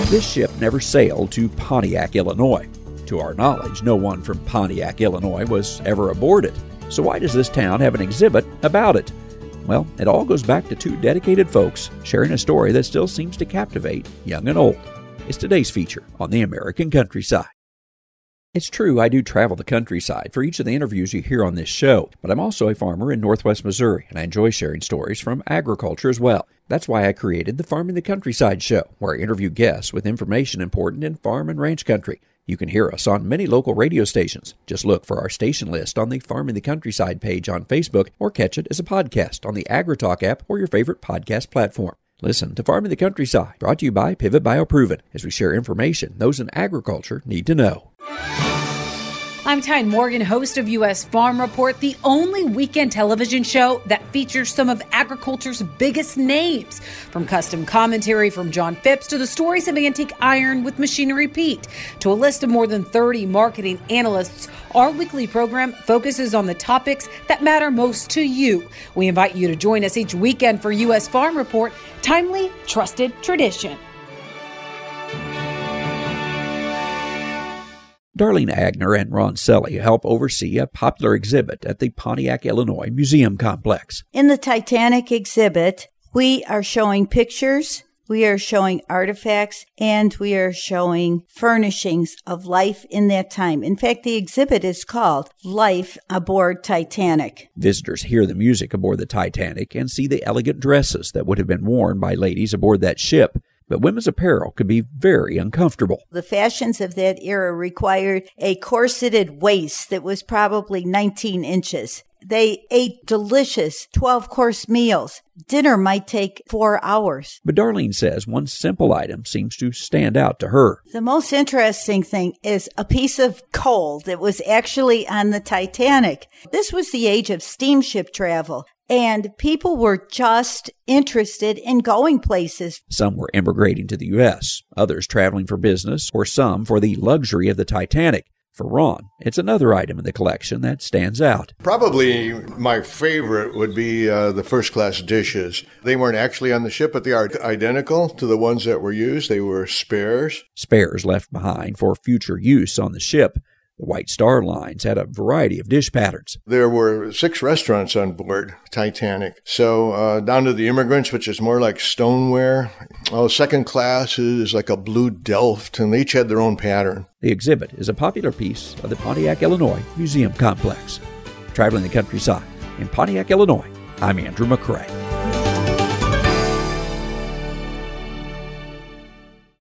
This ship never sailed to Pontiac, Illinois. To our knowledge, no one from Pontiac, Illinois was ever aboard it. So why does this town have an exhibit about it? Well, it all goes back to two dedicated folks sharing a story that still seems to captivate young and old. It's today's feature on the American Countryside. It's true I do travel the countryside for each of the interviews you hear on this show, but I'm also a farmer in northwest Missouri, and I enjoy sharing stories from agriculture as well. That's why I created the Farming the Countryside show, where I interview guests with information important in farm and ranch country. You can hear us on many local radio stations. Just look for our station list on the Farming the Countryside page on Facebook, or catch it as a podcast on the AgriTalk app or your favorite podcast platform. Listen to Farming the Countryside, brought to you by Pivot BioProven, as we share information those in agriculture need to know. I'm Tyne Morgan, host of U.S. Farm Report, the only weekend television show that features some of agriculture's biggest names. From custom commentary from John Phipps to the stories of Antique Iron with Machinery Pete to a list of more than 30 marketing analysts, our weekly program focuses on the topics that matter most to you. We invite you to join us each weekend for U.S. Farm Report, timely, trusted tradition. Darlene Agner and Ron Selly help oversee a popular exhibit at the Pontiac, Illinois Museum Complex. In the Titanic exhibit, we are showing pictures, we are showing artifacts, and we are showing furnishings of life in that time. In fact, the exhibit is called Life Aboard Titanic. Visitors hear the music aboard the Titanic and see the elegant dresses that would have been worn by ladies aboard that ship. But women's apparel could be very uncomfortable. The fashions of that era required a corseted waist that was probably 19 inches. They ate delicious 12-course meals. Dinner might take 4 hours. But Darlene says one simple item seems to stand out to her. The most interesting thing is a piece of coal that was actually on the Titanic. This was the age of steamship travel. And people were just interested in going places. Some were immigrating to the U.S., others traveling for business, or some for the luxury of the Titanic. For Ron, it's another item in the collection that stands out. Probably my favorite would be the first-class dishes. They weren't actually on the ship, but they are identical to the ones that were used. They were spares. Spares left behind for future use on the ship. The White Star Lines had a variety of dish patterns. There were 6 restaurants on board Titanic. So down to the immigrants, which is more like stoneware. Second class is like a blue Delft, and they each had their own pattern. The exhibit is a popular piece of the Pontiac, Illinois Museum Complex. Traveling the countryside in Pontiac, Illinois, I'm Andrew McCrae.